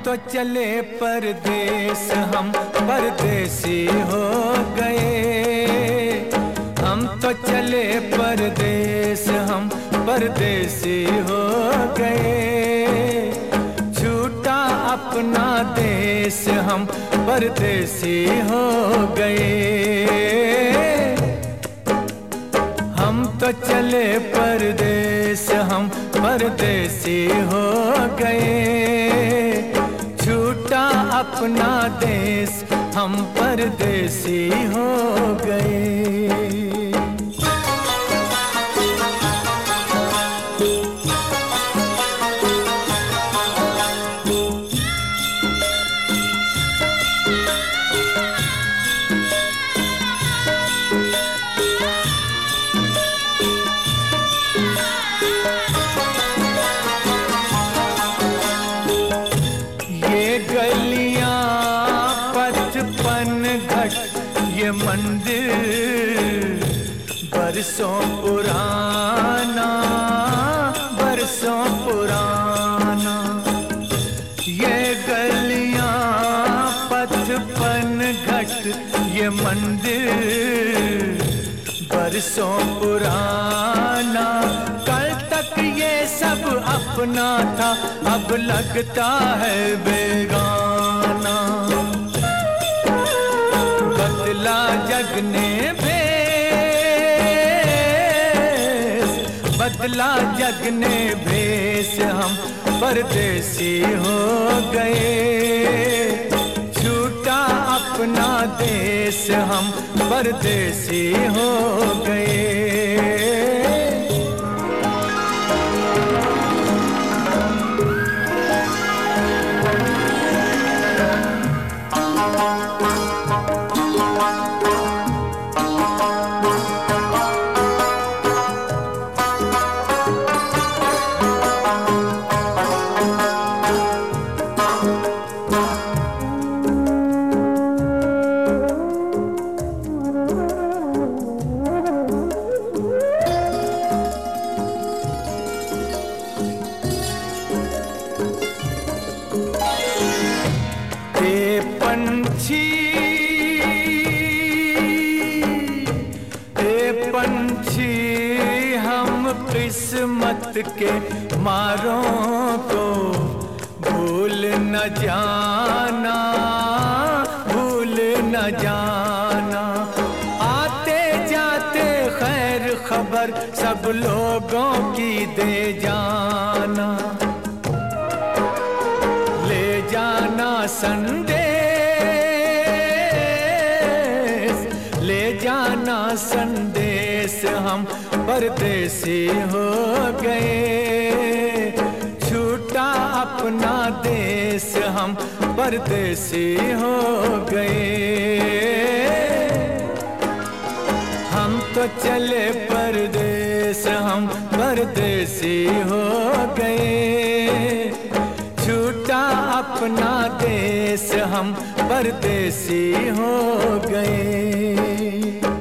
तो चले परदेस, हम परदेसी हो गए। हम तो चले परदेस, हम परदेसी हो गए। छूटा अपना देश, हम परदेसी हो गए। हम तो चले परदेस, हम परदेसी हो गए। छूटा अपना देश, हम परदेसी हो गए। ये मंदिर बरसों पुराना, बरसों पुराना। ये गलियां पचपन घट, ये मंदिर बरसों पुराना। कल तक ये सब अपना था, अब लगता है बेगाना। बदला जग ने भेस, बदला जग ने भेस, हम परदेसी हो गए। छूटा अपना देश, हम परदेसी हो गए। पंछी हम किस्मत के मारों को भूल न जाना, भूल न जाना। आते जाते खैर खबर सब लोगों की दे जाना। ले जाना संदेश, ले जाना संदेश, हम परदेसी हो गए। छूटा अपना देश, हम परदेसी हो गए। हम तो चले परदेस, हम परदेसी हो गए। छूटा अपना देश, हम परदेसी हो गए।